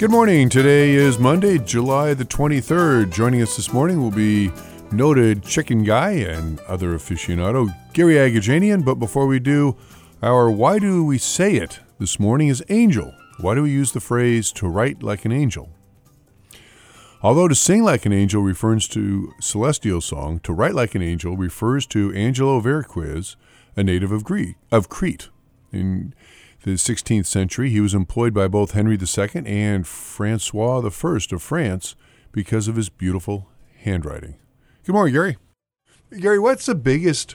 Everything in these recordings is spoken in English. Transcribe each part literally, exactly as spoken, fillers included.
Good morning. Today is Monday, July the twenty-third. Joining us this morning will be noted chicken guy and other aficionado, Gary Agajanian. But before we do, our Why Do We Say It this morning is angel. Why do we use the phrase to write like an angel? Although to sing like an angel refers to celestial song, to write like an angel refers to Angelo Verquiz, a native of Greek, of Crete. In the sixteenth century, he was employed by both Henry the Second and Francois the First of France because of his beautiful handwriting. Good morning, Gary. Gary, what's the biggest,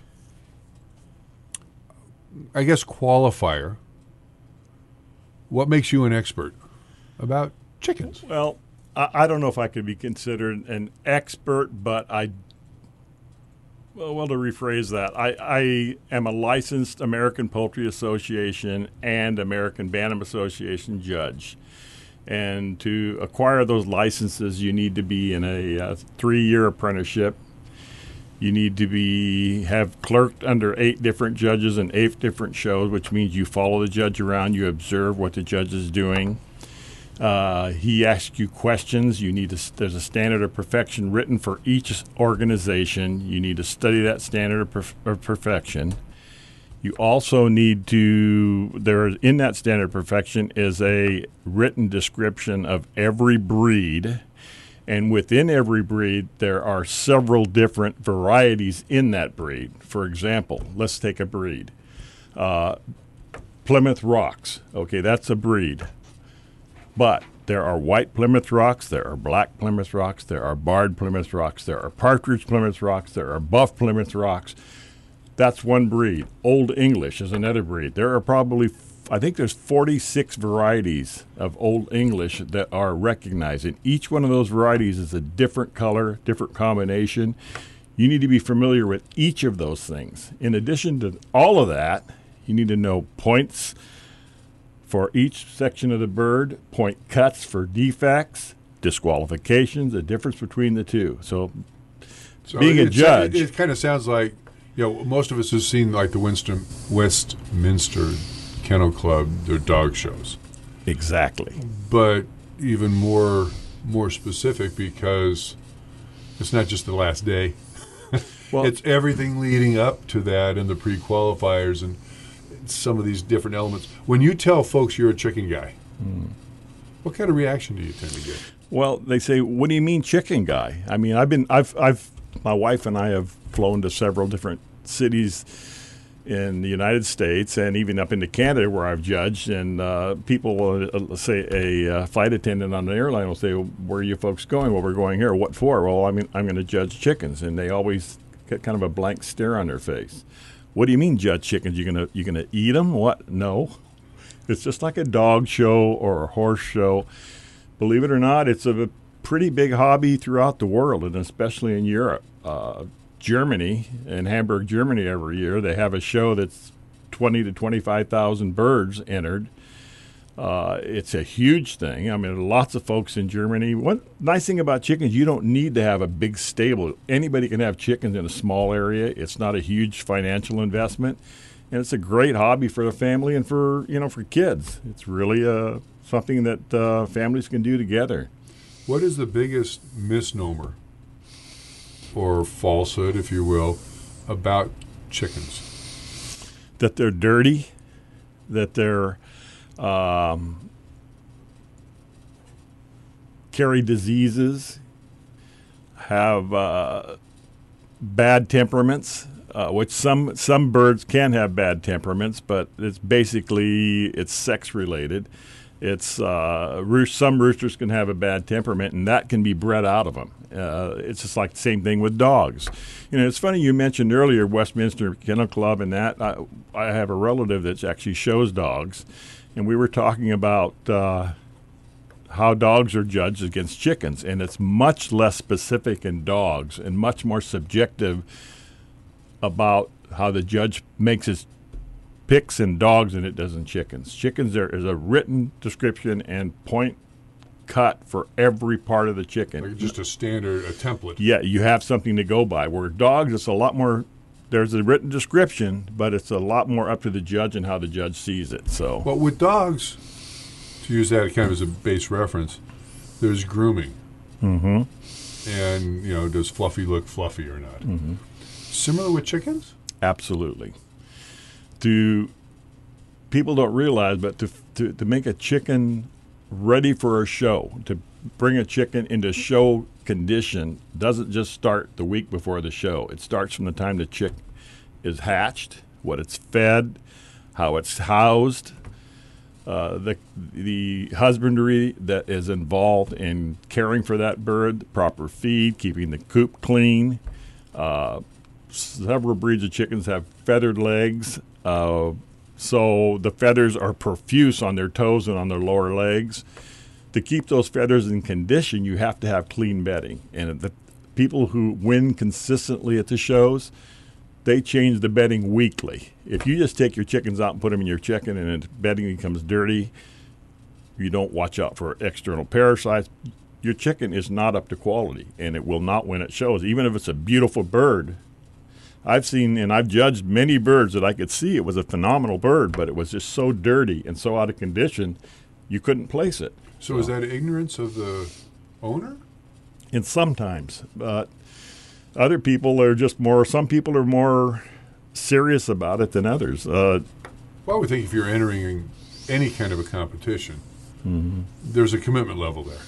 I guess, qualifier? What makes you an expert about chickens? Well, I, I don't know if I could be considered an expert, but I Well, well, to rephrase that, I, I am a licensed American Poultry Association and American Bantam Association judge. And to acquire those licenses, you need to be in a uh, three-year apprenticeship. You need to be have clerked under eight different judges and eight different shows, which means you follow the judge around, you observe what the judge is doing. Uh, he asks you questions. You need to. There's a standard of perfection written for each organization. You need to study that standard of, perf- of perfection. You also need to. There in that standard of perfection is a written description of every breed, and within every breed there are several different varieties in that breed. For example, let's take a breed, uh, Plymouth Rocks. Okay, that's a breed. But there are white Plymouth Rocks, there are black Plymouth Rocks, there are barred Plymouth Rocks, there are partridge Plymouth Rocks, there are buff Plymouth Rocks. That's one breed. Old English is another breed. There are probably, I think there's forty-six varieties of Old English that are recognized. And each one of those varieties is a different color, different combination. You need to be familiar with each of those things. In addition to all of that, you need to know points for each section of the bird, point cuts for defects, disqualifications, the difference between the two. So, so being a judge. It, it kind of sounds like, you know, most of us have seen like the Winston, Westminster Kennel Club, their dog shows. Exactly. But even more more specific because it's not just the last day. Well, it's everything leading up to that and the pre-qualifiers and some of these different elements. When you tell folks you're a chicken guy, mm. what kind of reaction do you tend to get? Well, they say, "What do you mean, chicken guy?" I mean, I've been, I've, I've, my wife and I have flown to several different cities in the United States and even up into Canada where I've judged. And uh, people will uh, say a uh, flight attendant on an airline will say, well, "Where are you folks going?" "Well, we're going here." "What for?" "Well, I mean, I'm going to judge chickens," and they always get kind of a blank stare on their face. "What do you mean, judge chickens? You gonna you gonna eat them?" "What? No." It's just like a dog show or a horse show. Believe it or not, it's a pretty big hobby throughout the world, and especially in Europe. Uh, Germany, in Hamburg, Germany, every year they have a show that's twenty to twenty-five thousand birds entered. Uh, it's a huge thing. I mean, lots of folks in Germany. One nice thing about chickens, you don't need to have a big stable. Anybody can have chickens in a small area. It's not a huge financial investment, and it's a great hobby for the family and for you know for kids. It's really uh, something that uh, families can do together. What is the biggest misnomer or falsehood, if you will, about chickens? That they're dirty, that they're Um, carry diseases, have uh, bad temperaments, uh, which some some birds can have bad temperaments, but it's basically it's sex related. It's uh, roost, some roosters can have a bad temperament, and that can be bred out of them. Uh, it's just like the same thing with dogs. You know, it's funny you mentioned earlier Westminster Kennel Club and that. I, I have a relative that actually shows dogs. And we were talking about uh, how dogs are judged against chickens, and it's much less specific in dogs and much more subjective about how the judge makes his picks in dogs than it does in chickens. Chickens, there is a written description and point cut for every part of the chicken. Like just a standard, a template. Yeah, you have something to go by. Where dogs, it's a lot more. There's a written description, but it's a lot more up to the judge and how the judge sees it. So, but with dogs, to use that kind of as a base reference, there's grooming. Mm-hmm. And, you know, does Fluffy look fluffy or not? Mm-hmm. Similar with chickens? Absolutely. To people don't realize, but to, to to make a chicken ready for a show, to bring a chicken into show condition, doesn't just start the week before the show. It starts from the time the chick is hatched, what it's fed, how it's housed, uh, the the husbandry that is involved in caring for that bird, the proper feed, keeping the coop clean. Uh, several breeds of chickens have feathered legs, uh, so the feathers are profuse on their toes and on their lower legs. To keep those feathers in condition, you have to have clean bedding. And the people who win consistently at the shows, they change the bedding weekly. If you just take your chickens out and put them in your chicken and the bedding becomes dirty, you don't watch out for external parasites, your chicken is not up to quality, and it will not win at shows, even if it's a beautiful bird. I've seen and I've judged many birds that I could see it was a phenomenal bird, but it was just so dirty and so out of condition, you couldn't place it. So, so is that ignorance of the owner? And sometimes, but other people are just more, some people are more serious about it than others. Uh, well, I would think if you're entering any kind of a competition, mm-hmm. there's a commitment level there.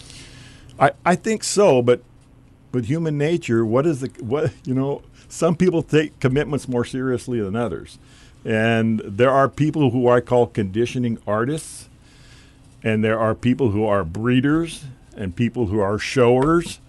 I, I think so, but but human nature, what is the, what, you know, some people take commitments more seriously than others. And there are people who I call conditioning artists, and there are people who are breeders and people who are showers.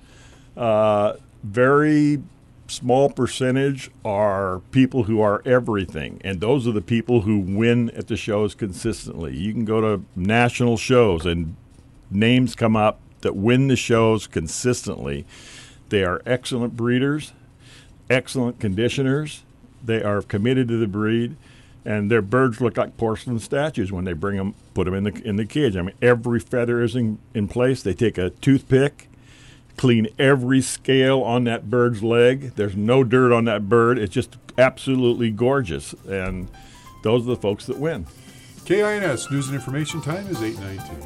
Uh, very small percentage are people who are everything, and those are the people who win at the shows consistently. You can go to national shows and names come up that win the shows consistently. They are excellent breeders, excellent conditioners. They are committed to the breed, and their birds look like porcelain statues when they bring them, put them in the in the cage. I mean, every feather is in, in place. They take a toothpick, clean every scale on that bird's leg. There's no dirt on that bird. It's just absolutely gorgeous, and those are the folks that win. K I N S News and Information Time is eight nineteen.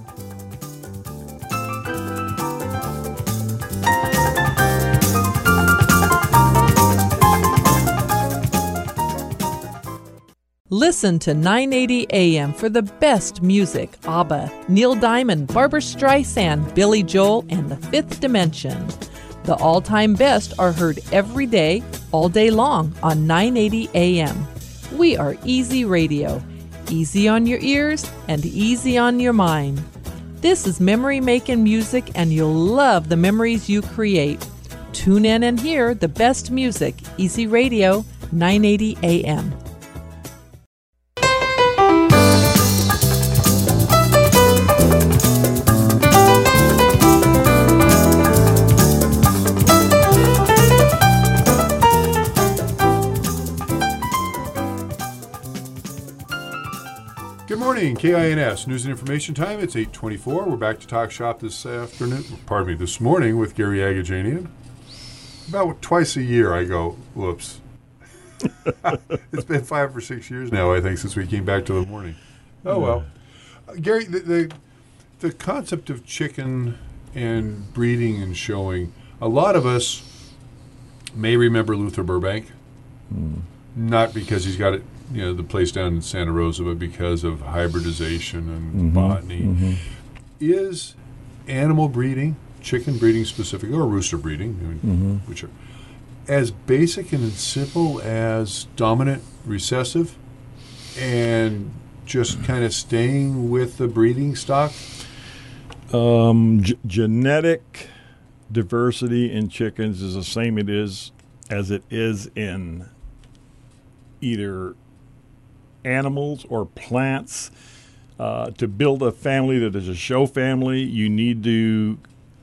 Listen to nine eighty A M for the best music. ABBA, Neil Diamond, Barbra Streisand, Billy Joel, and The Fifth Dimension. The all-time best are heard every day, all day long on nine eighty A M. We are Easy Radio. Easy on your ears and easy on your mind. This is memory-making music, and you'll love the memories you create. Tune in and hear the best music. Easy Radio, nine eighty A M. Good morning, K I N S News and Information Time. It's eight twenty-four. We're back to Talk Shop this afternoon, pardon me, this morning with Gary Agajanian. About twice a year I go, whoops. It's been five or six years now, I think, since we came back to the morning. Oh, well. Uh, Gary, the, the the concept of chicken and breeding and showing, a lot of us may remember Luther Burbank, mm. not because he's got it, you know, the place down in Santa Rosa, but because of hybridization and mm-hmm, botany. Mm-hmm. Is animal breeding, chicken breeding specifically, or rooster breeding, I mean, mm-hmm. which are as basic and as simple as dominant recessive and just kind of staying with the breeding stock? Um, g- genetic diversity in chickens is the same it is as it is in either animals or plants. Uh, to build a family that is a show family, you need to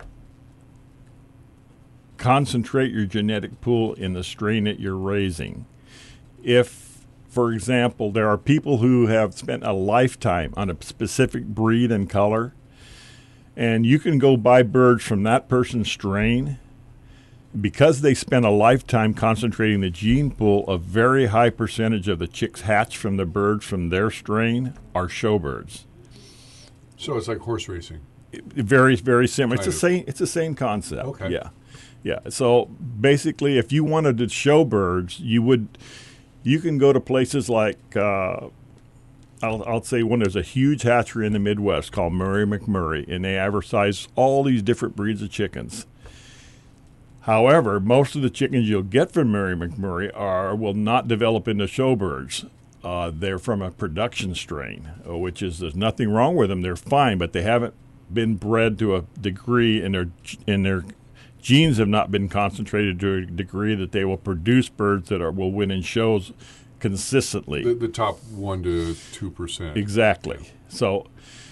concentrate your genetic pool in the strain that you're raising. If, for example, there are people who have spent a lifetime on a specific breed and color, and you can go buy birds from that person's strain, because they spent a lifetime concentrating the gene pool, a very high percentage of the chicks hatched from the birds from their strain are show birds. So it's like horse racing. It, it very, very similar. Kind it's the of. same. It's the same concept. Okay. Yeah, yeah. So basically, if you wanted to show birds, you would. You can go to places like. Uh, I'll, I'll say one. There's a huge hatchery in the Midwest called Murray McMurray, and they advertise all these different breeds of chickens. However, most of the chickens you'll get from Murray McMurray are will not develop into showbirds. Uh, they're from a production strain, uh, which is there's nothing wrong with them. They're fine, but they haven't been bred to a degree, and their and their genes have not been concentrated to a degree that they will produce birds that are will win in shows consistently. The, the top one to two percent. Exactly. So.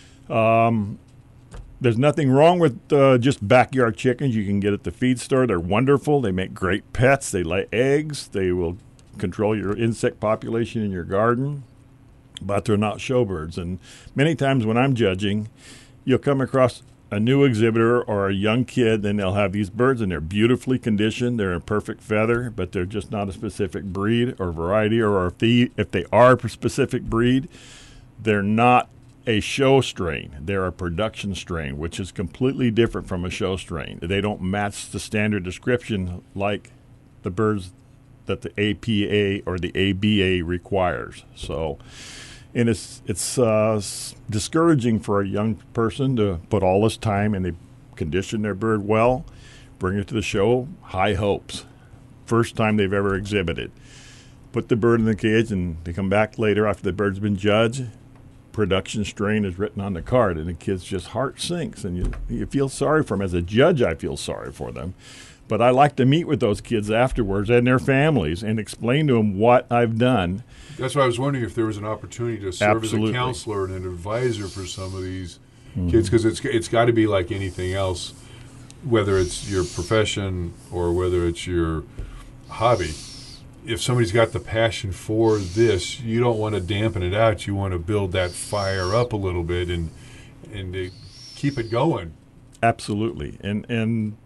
Um, There's nothing wrong with uh, just backyard chickens. You can get at the feed store. They're wonderful. They make great pets. They lay eggs. They will control your insect population in your garden, but they're not showbirds. And many times when I'm judging, you'll come across a new exhibitor or a young kid, and they'll have these birds, and they're beautifully conditioned. They're in perfect feather, but they're just not a specific breed or variety, or if they, if they are a specific breed, they're not a show strain. They're a production strain, which is completely different from a show strain. They don't match the standard description like the birds that the A P A or the A B A requires. So, and it's it's uh, discouraging for a young person to put all this time and they condition their bird well, bring it to the show, high hopes. First time they've ever exhibited. Put the bird in the cage and they come back later after the bird's been judged. Production strain is written on the card, and the kid's just heart sinks, and you you feel sorry for them. As a judge, I feel sorry for them, but I like to meet with those kids afterwards and their families and explain to them what I've done. That's why I was wondering if there was an opportunity to serve Absolutely. as a counselor and an advisor for some of these mm-hmm. kids, because it's it's got to be like anything else, whether it's your profession or whether it's your hobby. If somebody's got the passion for this, you don't want to dampen it out. You want to build that fire up a little bit and and to keep it going. Absolutely. And and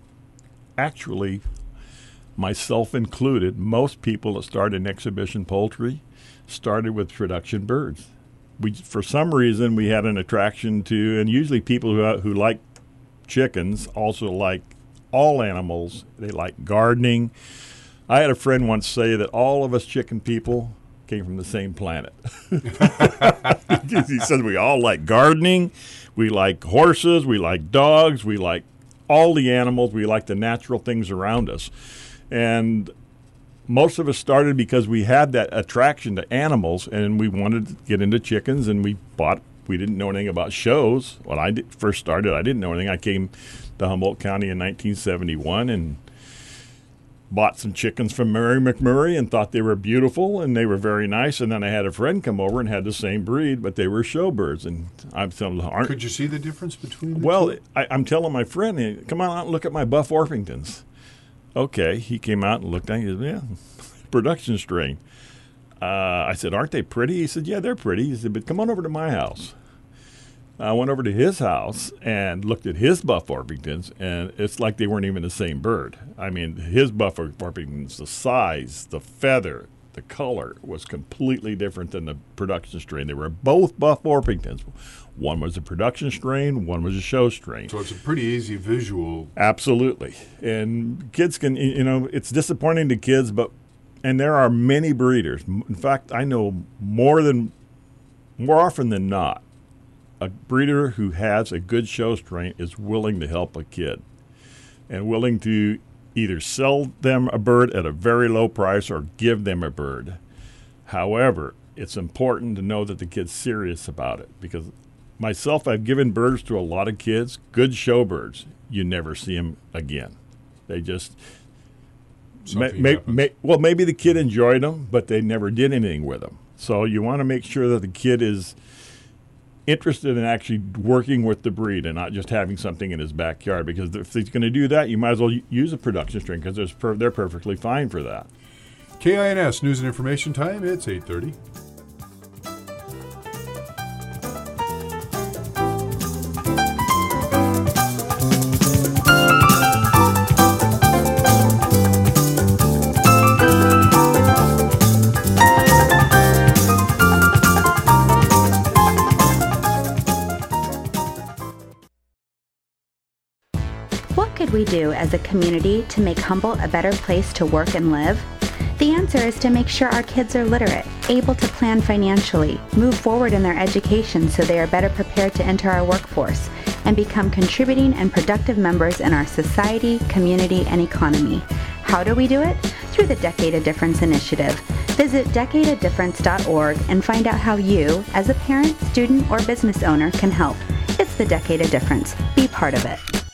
actually, myself included, most people that started in exhibition poultry started with production birds. We, for some reason, we had an attraction to, and usually people who who like chickens also like all animals. They like gardening. I had a friend once say that all of us chicken people came from the same planet. He said we all like gardening, we like horses, we like dogs, we like all the animals, we like the natural things around us. And most of us started because we had that attraction to animals, and we wanted to get into chickens, and we bought, we didn't know anything about shows. When I did, first started, I didn't know anything. I came to Humboldt County in nineteen seventy-one and bought some chickens from Murray McMurray and thought they were beautiful and they were very nice. And then I had a friend come over and had the same breed, but they were showbirds. And I'm telling them, aren't. Could you see the difference between the well, two? I, I'm telling my friend, hey, come on out and look at my Buff Orpingtons. Okay, he came out and looked at it. He said, yeah, production strain. Uh, I said, aren't they pretty? He said, yeah, they're pretty. He said, but come on over to my house. I went over to his house and looked at his Buff Orpingtons, and it's like they weren't even the same bird. I mean, his Buff Orpingtons, the size, the feather, the color was completely different than the production strain. They were both Buff Orpingtons. One was a production strain, one was a show strain. So it's a pretty easy visual. Absolutely. And kids can, you know, it's disappointing to kids, but, and there are many breeders. In fact, I know more than, more often than not, a breeder who has a good show strain is willing to help a kid and willing to either sell them a bird at a very low price or give them a bird. However, it's important to know that the kid's serious about it, because myself, I've given birds to a lot of kids, good show birds. You never see them again. They just, may, may, may, well, maybe the kid enjoyed them, but they never did anything with them. So you want to make sure that the kid is interested in actually working with the breed and not just having something in his backyard, because if he's going to do that, you might as well use a production strain, because per- they're perfectly fine for that. K I N S News and Information Time. It's eight thirty. we do as a community to make Humboldt a better place to work and live? The answer is to make sure our kids are literate, able to plan financially, move forward in their education so they are better prepared to enter our workforce, and become contributing and productive members in our society, community, and economy. How do we do it? Through the Decade of Difference initiative. Visit decade of difference dot org and find out how you, as a parent, student, or business owner, can help. It's the Decade of Difference. Be part of it.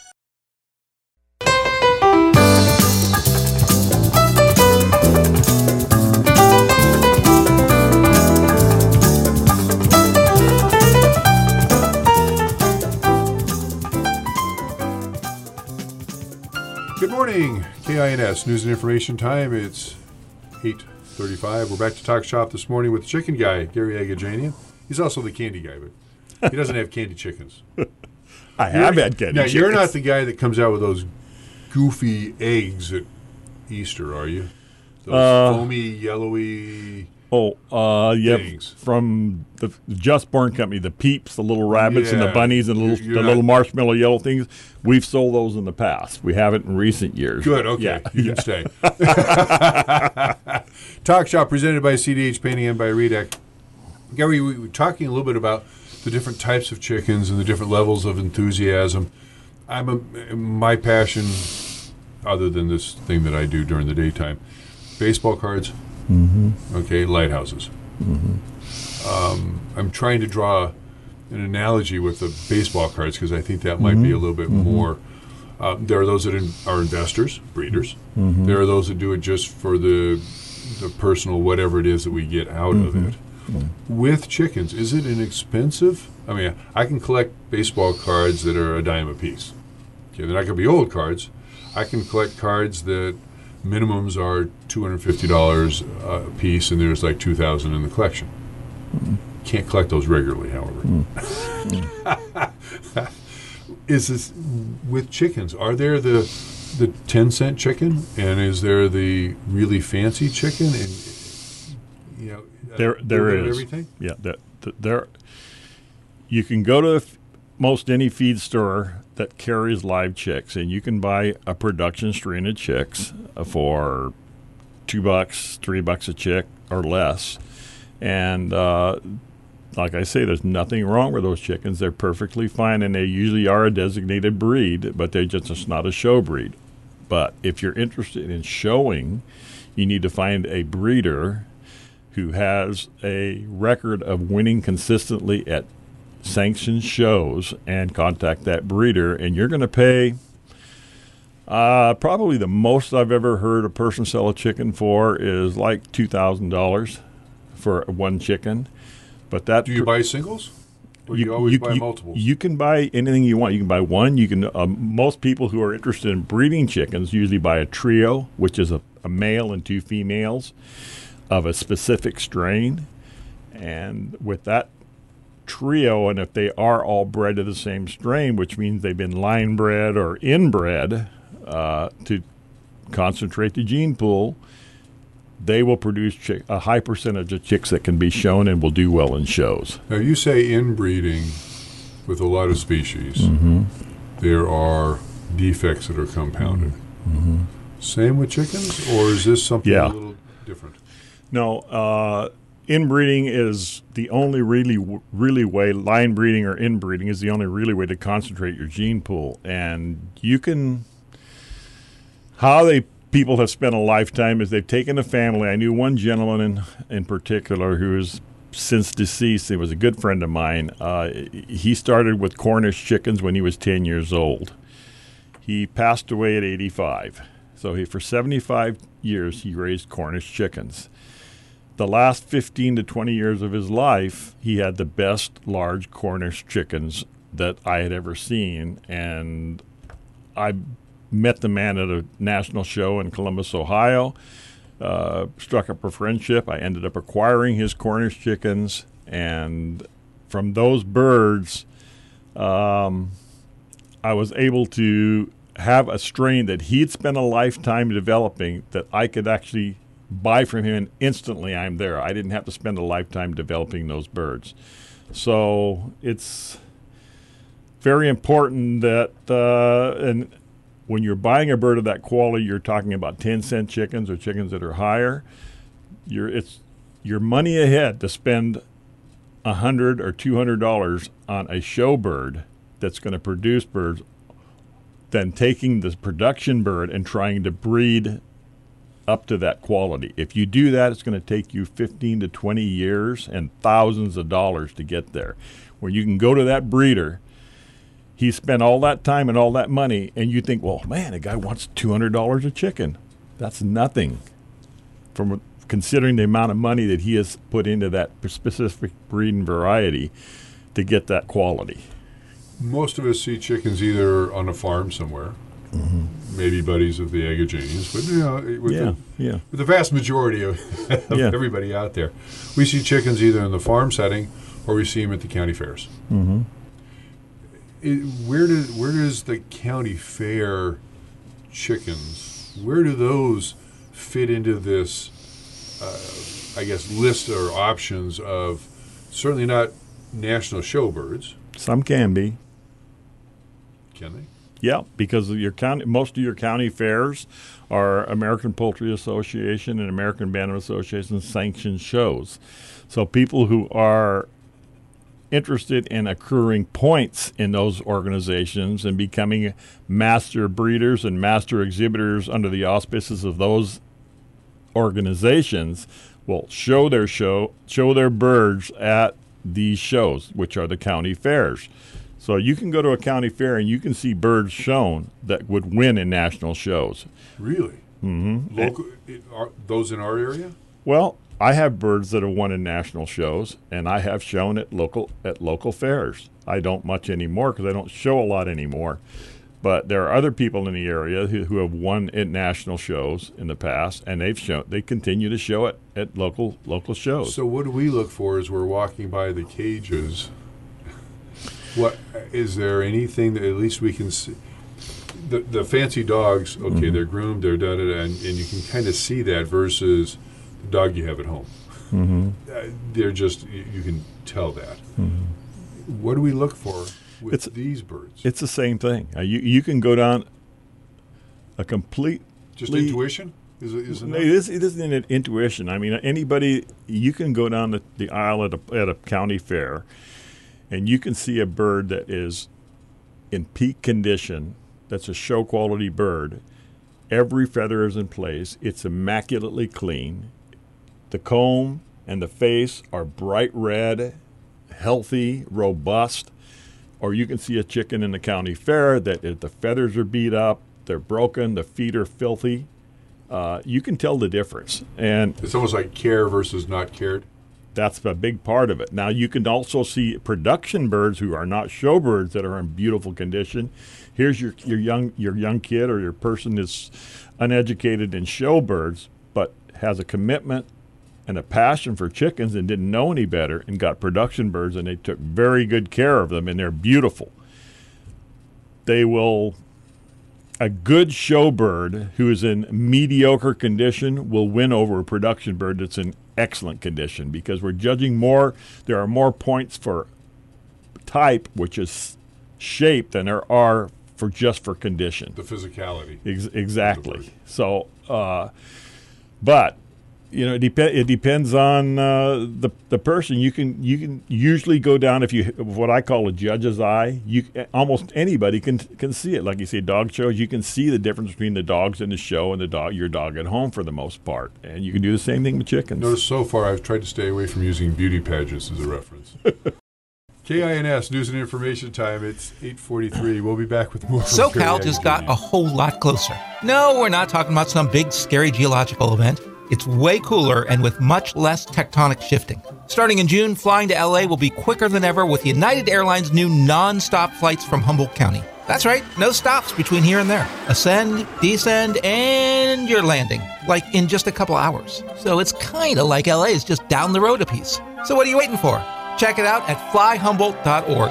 Good morning, K I N S News and Information Time. It's eight thirty-five. We're back to Talk Shop this morning with the chicken guy, Gary Agajanian. He's also the candy guy, but he doesn't have candy chickens. I have you're, had candy now, chickens. You're not the guy that comes out with those goofy eggs at Easter, are you? Those uh, foamy, yellowy Oh, uh, yep. things. From the Just Born Company, the Peeps, the little rabbits yeah. and the bunnies and little, you're, you're the not, little marshmallow yellow things. We've sold those in the past. We haven't in recent years. Good, okay. Yeah. You can stay. Talk Shop presented by C D H Painting and by Redec. Gary, we were talking a little bit about the different types of chickens and the different levels of enthusiasm. I'm a, my passion, other than this thing that I do during the daytime, baseball cards. Mm-hmm. Okay, lighthouses. Mm-hmm. Um, I'm trying to draw an analogy with the baseball cards because I think that might mm-hmm. be a little bit mm-hmm. more. Uh, there are those that in, are investors, breeders. Mm-hmm. There are those that do it just for the the personal whatever it is that we get out mm-hmm. of it. Mm-hmm. With chickens, is it inexpensive? I mean, I can collect baseball cards that are a dime a piece. Okay, they're not going to be old cards. I can collect cards that minimums are two hundred fifty dollars a piece, and there's like two thousand in the collection. Mm-hmm. Can't collect those regularly, however. Mm-hmm. Is this with chickens? Are there the the ten cent chicken, and is there the really fancy chicken? And you know, there there is everything. Yeah, there, there. You can go to f- most any feed store that carries live chicks, and you can buy a production strain of chicks for two bucks, three bucks a chick, or less. And uh, like I say, there's nothing wrong with those chickens. They're perfectly fine, and they usually are a designated breed, but they're just it's not a show breed. But if you're interested in showing, you need to find a breeder who has a record of winning consistently at sanctioned shows and contact that breeder, and you're going to pay uh, probably the most I've ever heard a person sell a chicken for is like two thousand dollars for one chicken. But that do you pr- buy singles? Or do you, you always you, buy you, multiples? You can buy anything you want. You can buy one. You can. Uh, most people who are interested in breeding chickens usually buy a trio, which is a, a male and two females of a specific strain. And with that trio, and if they are all bred to the same strain, which means they've been line bred or inbred uh, to concentrate the gene pool, they will produce chick- a high percentage of chicks that can be shown and will do well in shows. Now, you say inbreeding with a lot of species, mm-hmm. there are defects that are compounded. Mm-hmm. Same with chickens, or is this something yeah. a little different? No, uh, inbreeding is the only really, really way, line breeding or inbreeding is the only really way to concentrate your gene pool. And you can, how they, people have spent a lifetime is they've taken a family. I knew one gentleman in, in particular who is since deceased. He was a good friend of mine. Uh, he started with Cornish chickens when he was ten years old. He passed away at eighty-five. So he, for seventy-five years, he raised Cornish chickens. The last fifteen to twenty years of his life, he had the best large Cornish chickens that I had ever seen. And I met the man at a national show in Columbus, Ohio, uh, struck up a friendship. I ended up acquiring his Cornish chickens. And from those birds, um, I was able to have a strain that he'd spent a lifetime developing that I could actually buy from him, and instantly I'm there. I didn't have to spend a lifetime developing those birds. So it's very important that, uh, and when you're buying a bird of that quality, you're talking about ten cent chickens or chickens that are higher. You're it's your money ahead to spend a hundred or two hundred dollars on a show bird that's going to produce birds than taking the production bird and trying to breed up to that quality. If you do that, it's going to take you fifteen to twenty years and thousands of dollars to get there. Where you can go to that breeder, he spent all that time and all that money, and you think, well, man, a guy wants two hundred dollars a chicken. That's nothing from considering the amount of money that he has put into that specific breed and variety to get that quality. Most of us see chickens either on a farm somewhere, mm-hmm. maybe buddies of the Agajanians, but you know, with, yeah, the, yeah. with the vast majority of, of yeah. everybody out there, we see chickens either in the farm setting or we see them at the county fairs. Mm-hmm. It, where do where does the county fair chickens? Where do those fit into this? Uh, I guess list or options of certainly not national show birds. Some can be. Can they? Yeah, because of your county, most of your county fairs are American Poultry Association and American Bantam Association sanctioned shows. So people who are interested in accruing points in those organizations and becoming master breeders and master exhibitors under the auspices of those organizations will show their show, show their birds at these shows, which are the county fairs. So you can go to a county fair and you can see birds shown that would win in national shows. Really? Mm-hmm. Local, it, are those in our area? Well, I have birds that have won in national shows, and I have shown at local at local fairs. I don't much anymore because I don't show a lot anymore. But there are other people in the area who, who have won at national shows in the past, and they've shown they continue to show it at local local shows. So what do we look for as we're walking by the cages? What is there anything that at least we can see? The the fancy dogs, okay, mm-hmm. they're groomed, they're da da da, and, and you can kind of see that versus the dog you have at home. Mm-hmm. Uh, they're just you, you can tell that. Mm-hmm. What do we look for with it's, these birds? It's the same thing. Uh, you you can go down a complete just intuition. Is it? Is it, it, is, it isn't an intuition. I mean, anybody you can go down the, the aisle at a, at a county fair, and you can see a bird that is in peak condition. That's a show quality bird. Every feather is in place. It's immaculately clean. The comb and the face are bright red, healthy, robust. Or you can see a chicken in the county fair that if the feathers are beat up, they're broken, the feet are filthy. Uh, you can tell the difference. And it's almost like care versus not cared. That's a big part of it. Now, you can also see production birds who are not show birds that are in beautiful condition. Here's your your young your young kid or your person is uneducated in show birds, but has a commitment and a passion for chickens and didn't know any better and got production birds, and they took very good care of them, and they're beautiful. They will, a good show bird who is in mediocre condition will win over a production bird that's in excellent condition because we're judging more, there are more points for type, which is shape, than there are for just for condition. The physicality. Ex- exactly. So, uh, but you know, it, dep- it depends on uh, the the person. You can you can usually go down if you what I call a judge's eye. You almost anybody can can see it. Like you say, dog shows, you can see the difference between the dogs in the show and the dog your dog at home for the most part. And you can do the same thing with chickens. Notice so far I've tried to stay away from using beauty pageants as a reference. K I N S News and Information Time. It's eight forty-three. We'll be back with more. SoCal just got a whole lot closer. No, we're not talking about some big, scary geological event. It's way cooler and with much less tectonic shifting. Starting in June, flying to L A will be quicker than ever with United Airlines' new non-stop flights from Humboldt County. That's right, no stops between here and there. Ascend, descend, and you're landing, like in just a couple hours. So it's kind of like L A is just down the road a piece. So what are you waiting for? Check it out at fly humboldt dot org.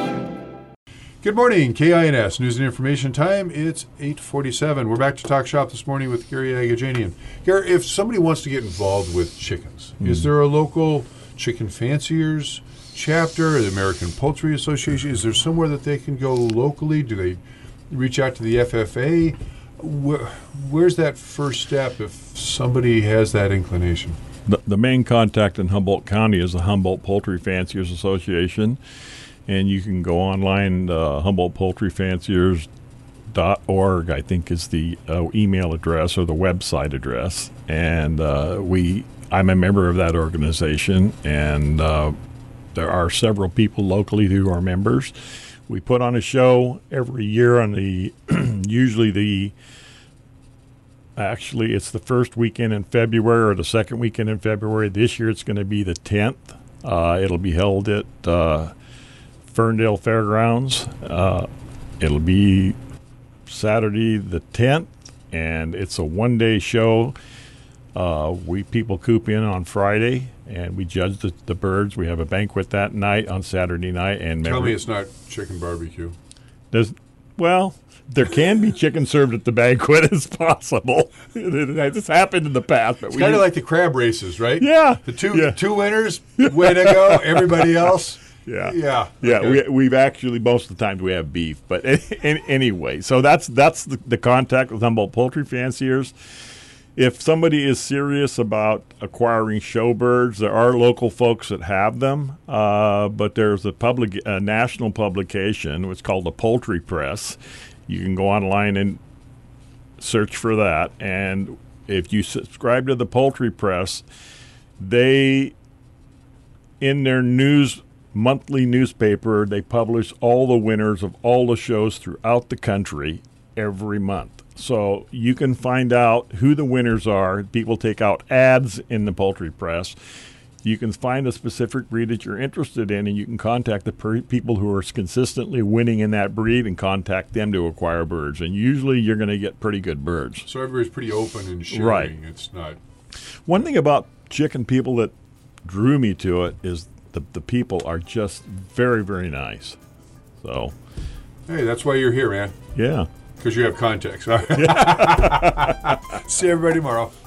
Good morning, K I N S News and Information Time. It's eight forty-seven. We're back to Talk Shop this morning with Gary Agajanian. Gary, if somebody wants to get involved with chickens, mm. is there a local chicken fanciers chapter, the American Poultry Association? Is there somewhere that they can go locally? Do they reach out to the F F A. Where, where's that first step if somebody has that inclination? The, the main contact in Humboldt County is the Humboldt Poultry Fanciers Association, and you can go online, uh, humboldt poultry fanciers dot org, I think is the uh, email address or the website address. And uh, we, I'm a member of that organization, and uh, there are several people locally who are members. We put on a show every year on the, usually the, actually it's the first weekend in February or the second weekend in February. This year it's going to be the tenth. Uh, it'll be held at uh, Ferndale Fairgrounds. Uh, it'll be Saturday the tenth, and it's a one-day show. Uh, we people coop in on Friday, and we judge the, the birds. We have a banquet that night on Saturday night. And Tell me it's not chicken barbecue. There's, well, there can be chicken served at the banquet as possible. This happened in the past. But It's we kind of didn't- like the crab races, right? Yeah. The two Yeah. two winners, way to go. Everybody else, Yeah, yeah, yeah. okay. We we've actually most of the times we have beef, but in, anyway. So that's that's the, the contact with Humboldt Poultry Fanciers. If somebody is serious about acquiring show birds, there are local folks that have them, uh, but there's a public, a national publication. It's called the Poultry Press. You can go online and search for that, and if you subscribe to the Poultry Press, they, in their news monthly newspaper, they publish all the winners of all the shows throughout the country every month. So you can find out who the winners are. People take out ads in the Poultry Press. You can find a specific breed that you're interested in, and you can contact the per- people who are consistently winning in that breed and contact them to acquire birds. And usually you're going to get pretty good birds. So everybody's pretty open and sharing. Right. It's not. One thing about chicken people that drew me to it is the, the people are just very, very nice. So, Hey, that's why you're here, man. yeah. Because you have contacts. See everybody tomorrow.